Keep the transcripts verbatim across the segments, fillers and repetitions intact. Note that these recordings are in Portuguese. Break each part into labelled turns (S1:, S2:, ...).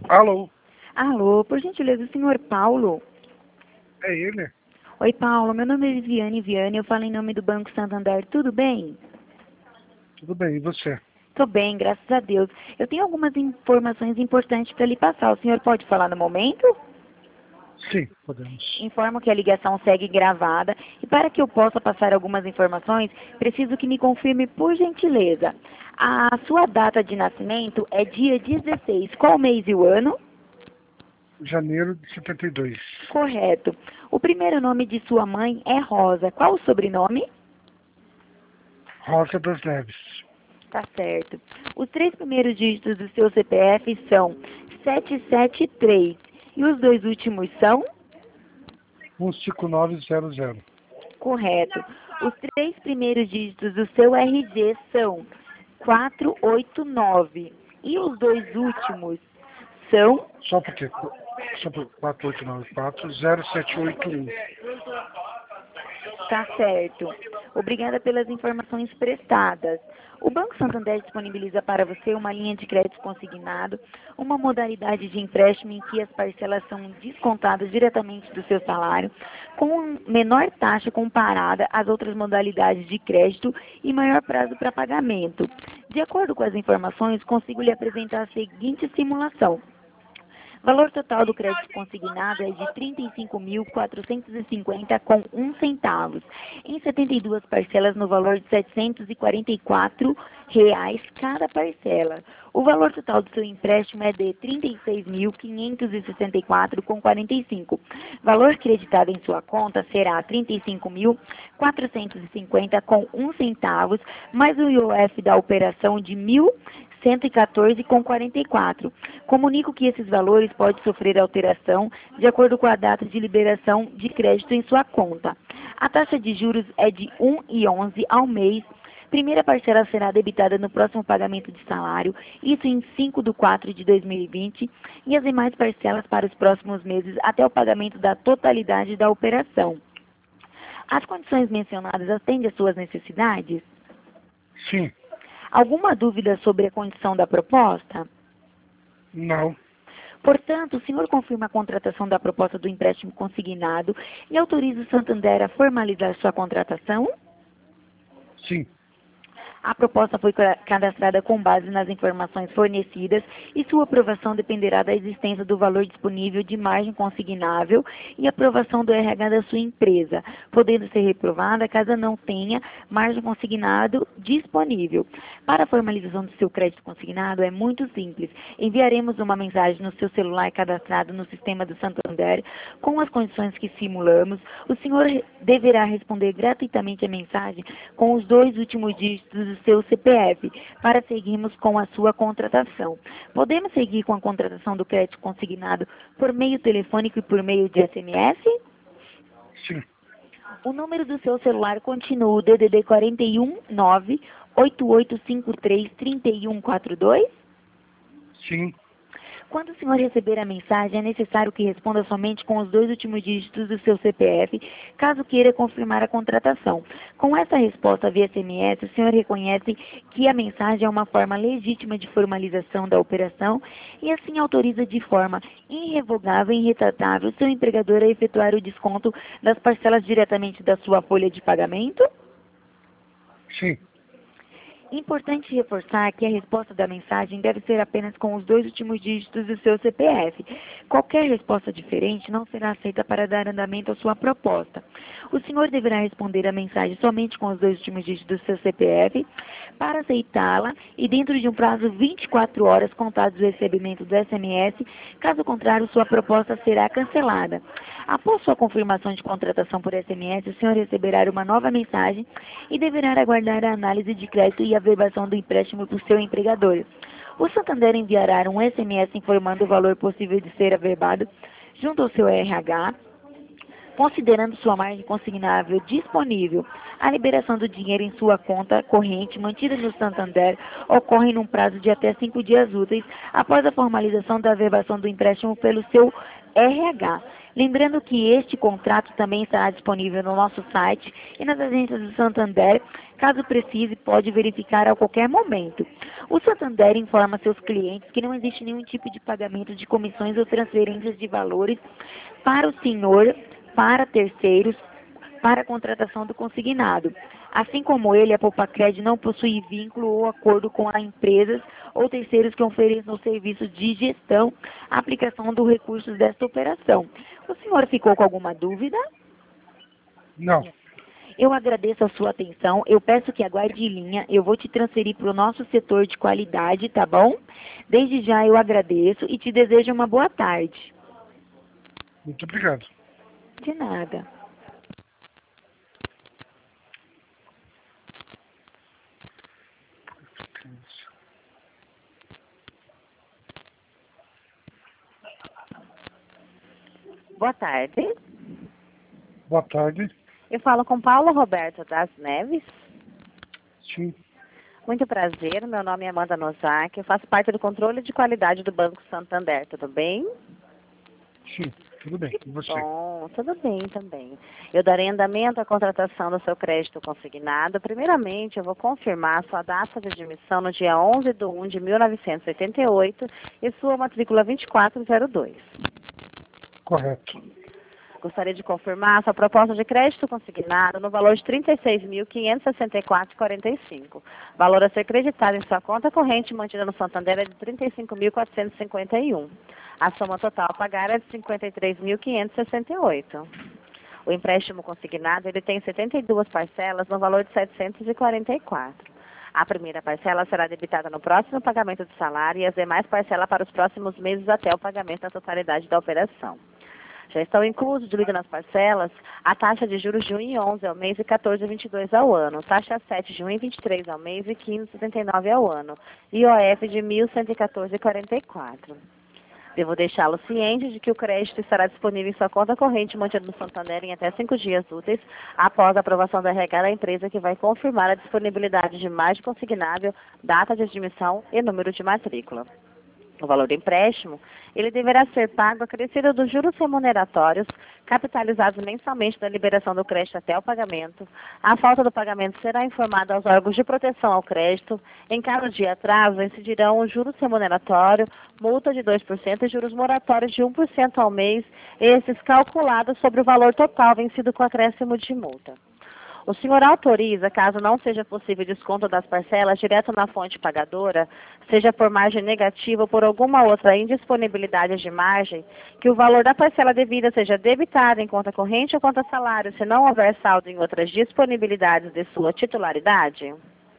S1: Alô,
S2: Alô, por gentileza, o senhor Paulo?
S1: é ele?
S2: Oi, Paulo, meu nome é Viviane Viane, eu falo em nome do Banco Santander, tudo bem?
S1: Tudo bem, e você?
S2: Tô bem, graças a Deus. Eu tenho algumas informações importantes para lhe passar, o senhor pode falar no momento?
S1: Sim, podemos.
S2: Informo que a ligação segue gravada e para que eu possa passar algumas informações, preciso que me confirme, por gentileza. A sua data de nascimento é dia dezesseis, qual mês e o ano?
S1: Janeiro de setenta e dois.
S2: Correto. O primeiro nome de sua mãe é Rosa, qual o sobrenome?
S1: Rosa das Neves.
S2: Tá certo. Os três primeiros dígitos do seu C P F são sete sete três e os dois últimos são?
S1: um cinco nove zero zero.
S2: Correto. Os três primeiros dígitos do seu R G são quatro oito nove e os dois últimos são?
S1: Só porque. Só por quatro oito nove quatro zero sete oito um.
S2: Tá certo. Obrigada pelas informações prestadas. O Banco Santander disponibiliza para você uma linha de crédito consignado, uma modalidade de empréstimo em que as parcelas são descontadas diretamente do seu salário, com menor taxa comparada às outras modalidades de crédito e maior prazo para pagamento. De acordo com as informações, consigo lhe apresentar a seguinte simulação. O valor total do crédito consignado é de trinta e cinco mil quatrocentos e cinquenta com um centavos, em setenta e duas parcelas no valor de setecentos e quarenta e quatro reais cada parcela. O valor total do seu empréstimo é de trinta e seis mil quinhentos e sessenta e quatro com quarenta e cinco. Valor creditado em sua conta será trinta e cinco mil quatrocentos e cinquenta com um centavos, mais o I O F da operação de mil cento e quatorze com quarenta e quatro. Comunico que esses valores podem sofrer alteração de acordo com a data de liberação de crédito em sua conta. A taxa de juros é de um vírgula onze ao mês. Primeira parcela será debitada no próximo pagamento de salário, isso em cinco de quatro de dois mil e vinte, e as demais parcelas para os próximos meses até o pagamento da totalidade da operação. As condições mencionadas atendem às suas necessidades?
S1: Sim.
S2: Alguma dúvida sobre a condição da proposta?
S1: Não.
S2: Portanto, o senhor confirma a contratação da proposta do empréstimo consignado e autoriza o Santander a formalizar sua contratação?
S1: Sim.
S2: A proposta foi cadastrada com base nas informações fornecidas e sua aprovação dependerá da existência do valor disponível de margem consignável e aprovação do R H da sua empresa, podendo ser reprovada caso não tenha margem consignado disponível. Para a formalização do seu crédito consignado é muito simples. Enviaremos uma mensagem no seu celular cadastrado no sistema do Santander com as condições que simulamos. O senhor deverá responder gratuitamente a mensagem com os dois últimos dígitos do seu C P F, para seguirmos com a sua contratação. Podemos seguir com a contratação do crédito consignado por meio telefônico e por meio de S M S?
S1: Sim.
S2: O número do seu celular continua o D D D quatro um nove oito oito cinco três três um quatro dois?
S1: Sim.
S2: Quando o senhor receber a mensagem, é necessário que responda somente com os dois últimos dígitos do seu C P F, caso queira confirmar a contratação. Com essa resposta via S M S, o senhor reconhece que a mensagem é uma forma legítima de formalização da operação e assim autoriza de forma irrevogável e irretratável seu empregador a efetuar o desconto das parcelas diretamente da sua folha de pagamento?
S1: Sim.
S2: Importante reforçar que a resposta da mensagem deve ser apenas com os dois últimos dígitos do seu C P F. Qualquer resposta diferente não será aceita para dar andamento à sua proposta. O senhor deverá responder a mensagem somente com os dois últimos dígitos do seu C P F para aceitá-la e dentro de um prazo de vinte e quatro horas contados do recebimento do S M S, caso contrário, sua proposta será cancelada. Após sua confirmação de contratação por S M S, o senhor receberá uma nova mensagem e deverá aguardar a análise de crédito e a averbação do empréstimo por seu empregador. O Santander enviará um S M S informando o valor possível de ser averbado junto ao seu R H, considerando sua margem consignável disponível. A liberação do dinheiro em sua conta corrente mantida no Santander ocorre num prazo de até cinco dias úteis após a formalização da averbação do empréstimo pelo seu R H. Lembrando que este contrato também estará disponível no nosso site e nas agências do Santander, Caso precise, pode verificar a qualquer momento. O Santander informa seus clientes que não existe nenhum tipo de pagamento de comissões ou transferências de valores para o senhor, para terceiros, para a contratação do consignado. Assim como ele, a Poupacred não possui vínculo ou acordo com a empresas ou terceiros que ofereçam serviços de gestão, aplicação dos recursos desta operação. O senhor ficou com alguma dúvida?
S1: Não.
S2: Eu agradeço a sua atenção. Eu peço que aguarde em linha. Eu vou te transferir para o nosso setor de qualidade, tá bom? Desde já eu agradeço e te desejo uma boa tarde.
S1: Muito obrigado.
S2: De nada.
S3: Boa tarde.
S1: Boa tarde.
S3: Eu falo com Paulo Roberto das Neves.
S1: Sim.
S3: Muito prazer, meu nome é Amanda Nozak, eu faço parte do controle de qualidade do Banco Santander, tudo bem?
S1: Sim, tudo bem. E você?
S3: Bom, tudo bem também. Eu darei andamento à contratação do seu crédito consignado. Primeiramente, eu vou confirmar sua data de admissão no dia onze de um de mil novecentos e oitenta e oito e sua matrícula vinte e quatro zero dois.
S1: Correto.
S3: Gostaria de confirmar sua proposta de crédito consignado no valor de trinta e seis mil, quinhentos e sessenta e quatro reais e quarenta e cinco centavos. Valor a ser creditado em sua conta corrente mantida no Santander é de trinta e cinco mil, quatrocentos e cinquenta e um reais. A soma total a pagar é de cinquenta e três mil, quinhentos e sessenta e oito reais. O empréstimo consignado ele tem setenta e duas parcelas no valor de setecentos e quarenta e quatro reais. A primeira parcela será debitada no próximo pagamento do salário e as demais parcelas para os próximos meses até o pagamento da totalidade da operação. Já estão inclusos, dividindo nas parcelas, a taxa de juros de um vírgula onze ao mês e quatorze vírgula vinte e dois ao ano, taxa sete de um vírgula vinte e três ao mês e quinze vírgula setenta e nove ao ano, I O F de mil cento e quatorze vírgula quarenta e quatro. Devo deixá-lo ciente de que o crédito estará disponível em sua conta corrente mantida no Santander em até cinco dias úteis após a aprovação da R H da empresa, que vai confirmar a disponibilidade de margem consignável, data de admissão e número de matrícula. O valor do empréstimo, ele deverá ser pago acrescido dos juros remuneratórios, capitalizados mensalmente da liberação do crédito até o pagamento. A falta do pagamento será informada aos órgãos de proteção ao crédito. Em caso de atraso, incidirão os juros remuneratórios, multa de dois por cento e juros moratórios de um por cento ao mês, esses calculados sobre o valor total vencido com acréscimo de multa. O senhor autoriza, caso não seja possível desconto das parcelas direto na fonte pagadora, seja por margem negativa ou por alguma outra indisponibilidade de margem, que o valor da parcela devida seja debitado em conta corrente ou conta salário, se não houver saldo em outras disponibilidades de sua titularidade?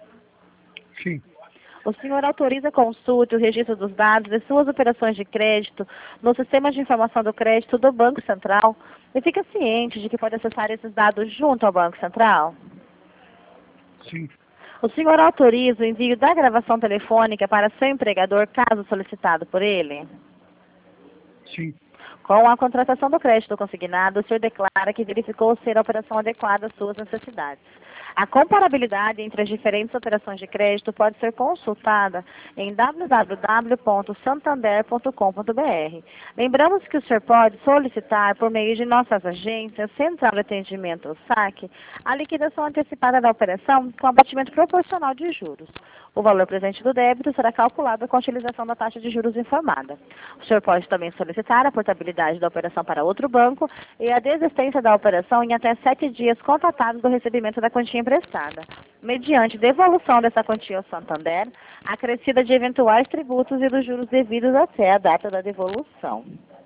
S1: Sim.
S3: O senhor autoriza a consulta e o registro dos dados de suas operações de crédito no sistema de informação do crédito do Banco Central e fica ciente de que pode acessar esses dados junto ao Banco Central?
S1: Sim.
S3: O senhor autoriza o envio da gravação telefônica para seu empregador, caso solicitado por ele?
S1: Sim.
S3: Com a contratação do crédito consignado, o senhor declara que verificou ser a operação adequada às suas necessidades. A comparabilidade entre as diferentes operações de crédito pode ser consultada em w w w ponto santander ponto com ponto b r. Lembramos que o senhor pode solicitar, por meio de nossas agências, Central de Atendimento ou S A C, a liquidação antecipada da operação com abatimento proporcional de juros. O valor presente do débito será calculado com a utilização da taxa de juros informada. O senhor pode também solicitar a portabilidade da operação para outro banco e a desistência da operação em até sete dias contatados do recebimento da quantia emprestada, mediante devolução dessa quantia ao Santander, acrescida de eventuais tributos e dos juros devidos até a data da devolução.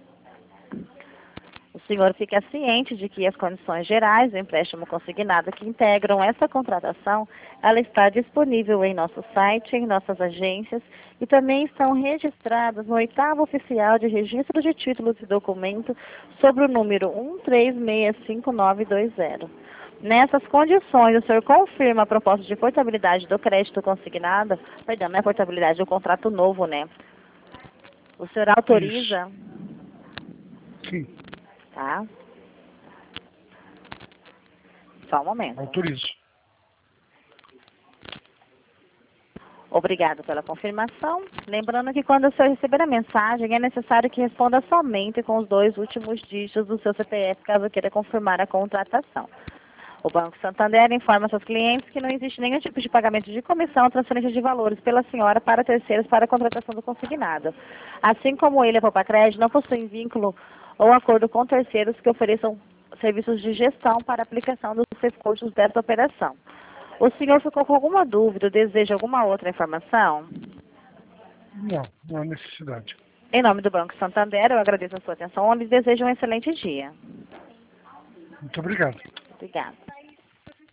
S3: O senhor fica ciente de que as condições gerais do empréstimo consignado que integram essa contratação, ela está disponível em nosso site, em nossas agências e também estão registradas no oitavo oficial de registro de títulos e documentos sobre o número um três seis cinco nove dois zero. Nessas condições, o senhor confirma a proposta de portabilidade do crédito consignado, perdão, não é portabilidade do contrato novo, né? O senhor autoriza?
S1: Isso. Sim.
S3: Tá? Só um momento.
S1: Autorizo.
S3: Obrigado pela confirmação. Lembrando que quando o senhor receber a mensagem, é necessário que responda somente com os dois últimos dígitos do seu C P F, caso queira confirmar a contratação. O Banco Santander informa seus clientes que não existe nenhum tipo de pagamento de comissão ou transferência de valores pela senhora para terceiros para a contratação do consignado. Assim como ele, a Poupa Crédito, não possui vínculo ou acordo com terceiros que ofereçam serviços de gestão para aplicação dos recursos desta operação. O senhor ficou com alguma dúvida ou deseja alguma outra informação?
S1: Não, não há necessidade.
S3: Em nome do Banco Santander, eu agradeço a sua atenção e lhe desejo um excelente dia.
S1: Muito obrigado.
S3: Obrigada.